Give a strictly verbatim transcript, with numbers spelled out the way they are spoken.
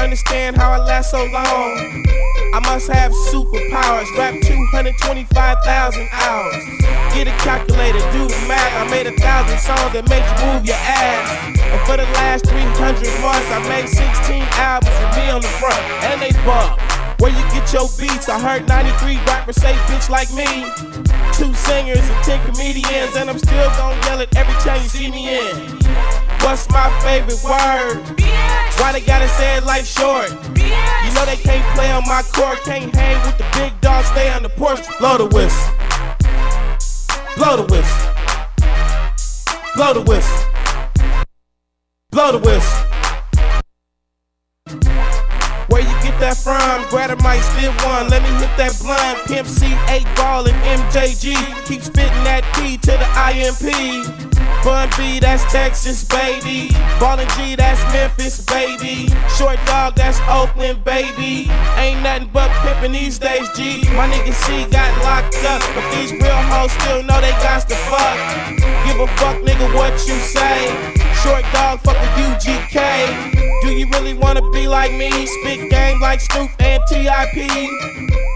understand how I last so long. I must have superpowers, rap two hundred twenty-five thousand hours. Get a calculator, do the math. I made a thousand songs that make you move your ass. And for the last three hundred months, I made sixteen albums with me on the front, and they bump. Where you get your beats? I heard ninety-three rappers say bitch like me. Two singers and ten comedians, and I'm still gon' yell it every time you see me in. What's my favorite word? Why they gotta say it life short? You know they can't play on my court, can't hang with the big dogs, stay on the porch. Blow the whistle. Blow the whistle. Blow the whistle. Blow the whistle. Where you get that from? Gratamite still one. Let me hit that blunt. Pimp C, eight Ball, and M J G. Keep spitting that P to the I M P. Bun B, that's Texas, baby. Ballin' G, that's Memphis, baby. Short Dog, that's Oakland, baby. Ain't nothing but pimpin' these days, G. My nigga C got locked up, but these real hoes still know they got to fuck. Give a fuck, nigga, what you say. Short Dog, fuck with U G K. Do you really wanna be like me? Spit game like Snoop and T I P.